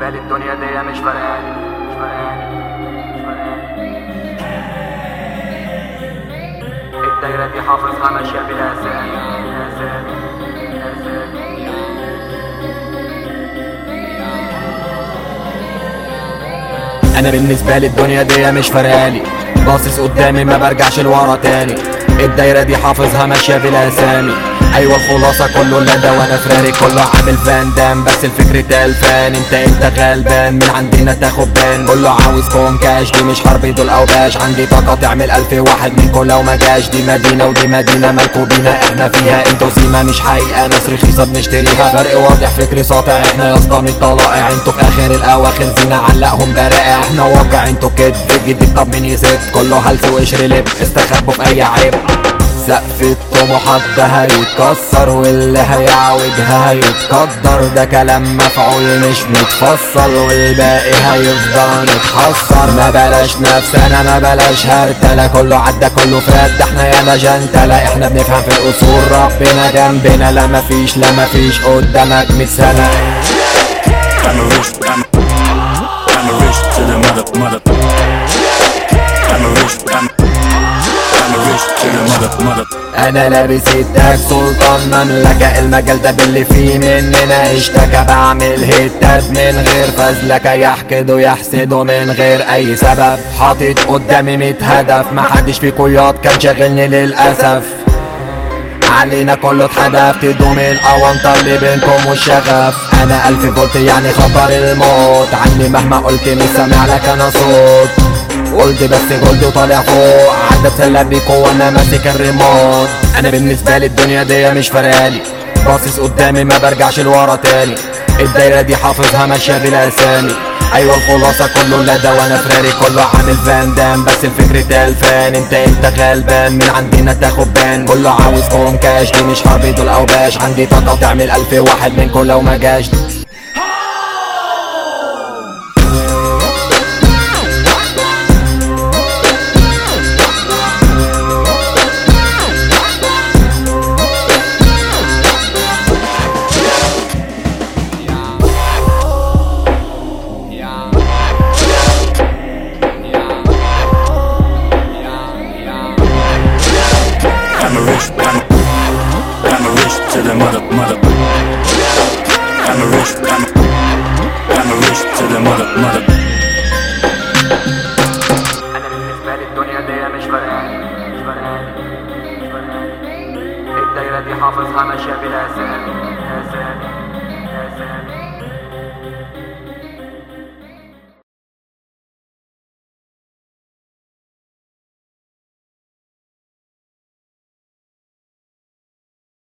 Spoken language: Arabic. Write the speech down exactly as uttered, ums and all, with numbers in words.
بالنسبة لي الدنيا دي مش فارقاني مش فارقاني مش فارقاني. الدايرة دي حافظها ماشية بلا أسامي بلا أسامي بلا أسامي. انا بالنسبة لي الدنيا دي مش فارقالي، باصص قدامي ما برجعش لورا تاني. الدايرة دي حافظها ماشية بلا أسامي. ايوه الخلاصة كله ندى وانا فراري، كله عامل فان دام بس الفكر تلفان. انت انت غلبان من عندنا تاخد بان، كله عاوز كون كاش، دي مش حرب دول او باش. عندي طاقة تعمل الف واحد منكم لو ما جاش. دي مدينة ودي مدينة مالكوا بينا احنا فيها. انتوا سيما مش حقيقة ناس رخيصة بنشتريها. فرق واضح فكري ساطع، احنا يا اسطى من طلائع. انتوا في اخر الاواخر زينة علقهم برائع. احنا واقع انتوا كدب جديد، طب مين يسد؟ كله هلس وقشر لب، استخبوا في اي عيب. سقف الطموحات ده هيتكسر، واللي هيعوجها هيتقدر. ده كلام مفعول مش متفصل، والباقي هيفضل متحصر. ما بلاش نفسنا ما بلاش هرتلة، كله عدى كله فات، ده احنا ياما جنتلة. احنا بنفهم في الاصول، ربنا جنبنا. لا مفيش لا مفيش قدامك مية سنة. I'm a rich, I'm a, I'm a rich to the mother, mother. I'm a rich, I'm a, I'm a rich to the mother, mother. انا لابس التاج سلطان مملكة، المجال ده باللي فيه مننا اشتكى. بعمل هيتات من غير فزلكة، يحقدوا يحسدوا من غير اي سبب. حاطط قدامي ميت هدف، محدش في قياد كان شاغلني للاسف. علينا كله اتحدف، تدوم الاونطة اللي بينكم والشغف. انا الف فولت يعني خطر الموت، عني مهما قلت مش سامع لك انا صوت. قلت بس قلت وطالع فوق، عدى اتسلى بيكو وانا ماسك الريموت. انا بالنسبة لي الدنيا دي مش فارقالي، باصص قدامي ما برجعش لورا تاني. الدايرة دي حافظها ماشية بلا اسامي. ايوه الخلاصة كله ندى وانا فراري، كله عامل فان دام بس الفكر تلفان. انت انت غلبان من عندنا تاخد بان، كله عاوز كون كاش، دي مش حرب دول او باش. عندي طاقة تعمل الف واحد منكم لو ما جاش. I'm a rich, I'm a, I'm a rich to the mother, mother. I'm a rich, I'm a, I'm a rich to the mother, mother. أنا بالنسبة لي الدنيا دي مش فارقاني مش فارقاني مش فارقاني. الدايرة دي حافظها ماشية بلا أسامي بلا أسامي بلا أسامي.